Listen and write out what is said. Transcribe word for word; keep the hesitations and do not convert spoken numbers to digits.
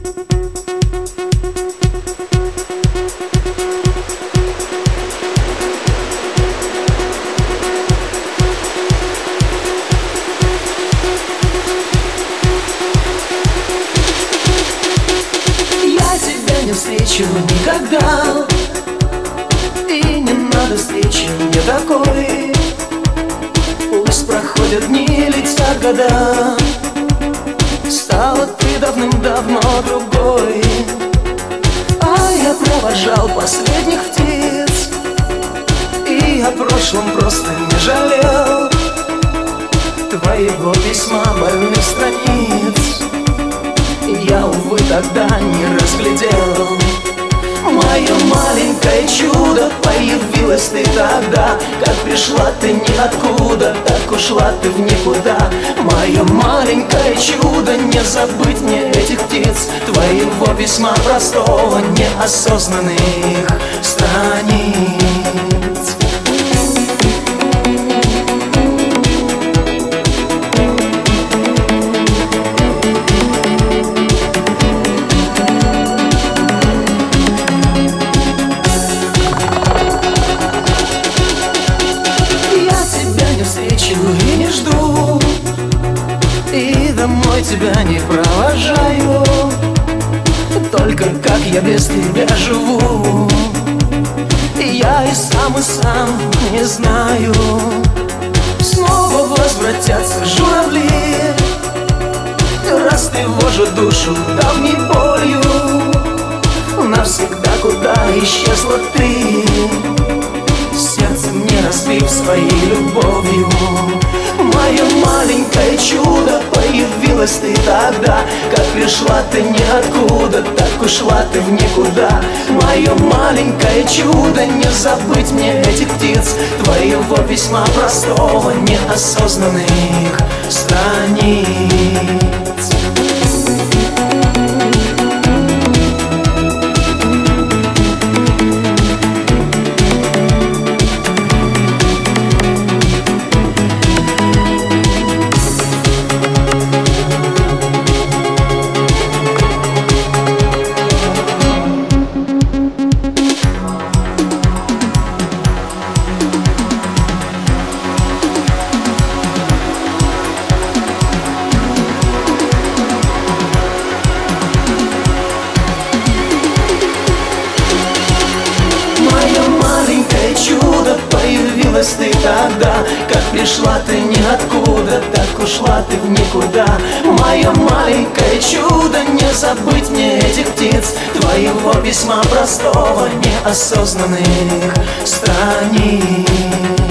Не встречу никогда, и не надо встречи мне такой. Пусть проходят дни, летят года, стала ты давным-давно другой. А я провожал последних птиц, и о прошлом просто не жалел твоего письма, больных страниц. Я, увы, тогда не разглядел. Мое маленькое чудо, появилась ты тогда. Как пришла ты ниоткуда, так ушла ты в никуда. Мое маленькое чудо, не забыть мне этих птиц, твоего письма простого, неосознанных страниц. И не жду, и домой тебя не провожаю. Только как я без тебя живу, я и сам, и сам не знаю. Снова возвратятся журавли, растревожат душу давней болью. Навсегда куда исчезла ты, сердце мне разбив своей любовью. Мое маленькое чудо, появилась ты тогда. Как пришла ты ниоткуда, так ушла ты в никуда. Мое маленькое чудо, не забыть мне этих птиц, твоего письма простого, неосознанных страниц. Появилась ты тогда, как пришла ты ниоткуда, так ушла ты в никуда. Мое маленькое чудо, не забыть мне этих птиц, твоего письма простого, неосознанных страниц.